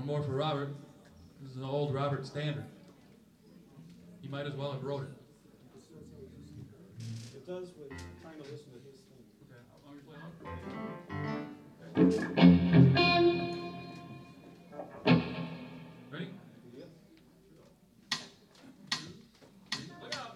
One more for Robert. This is an old Robert standard. He might as well have wrote it. It does with trying to listen to his thing. Okay, how long you play on? Ready? Yep. Look out!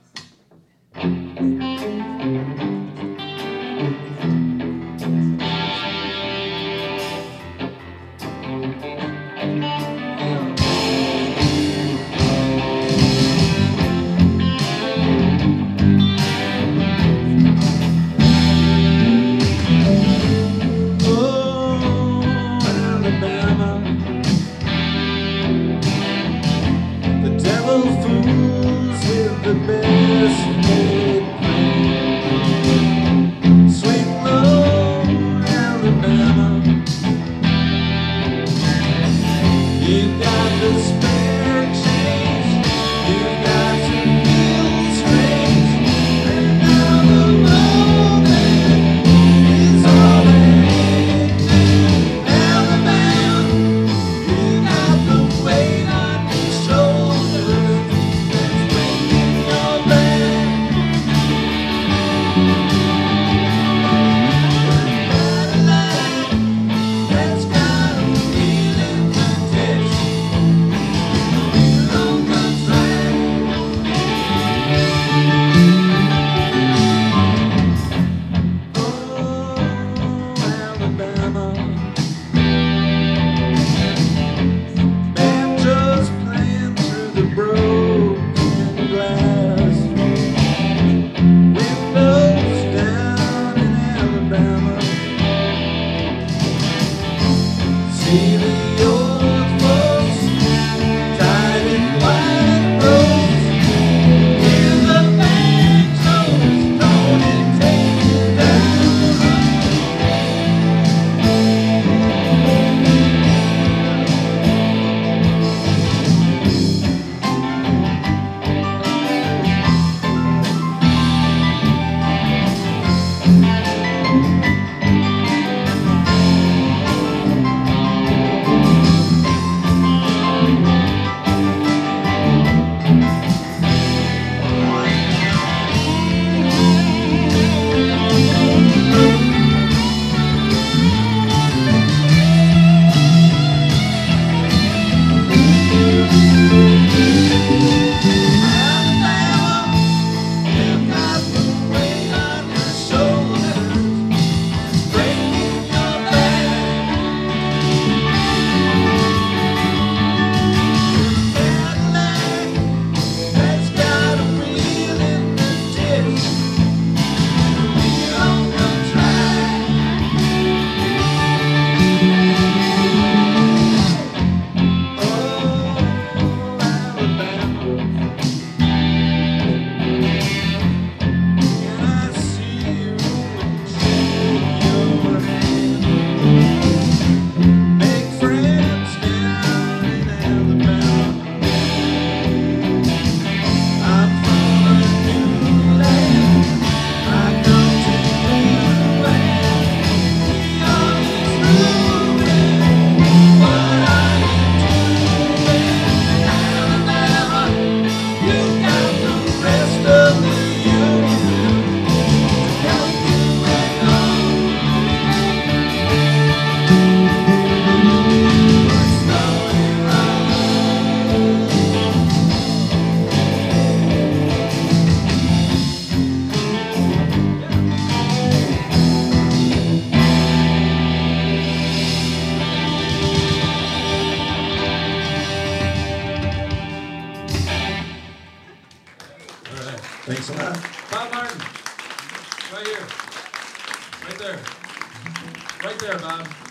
Thanks a lot. Bob Martin, right here, right there, Bob.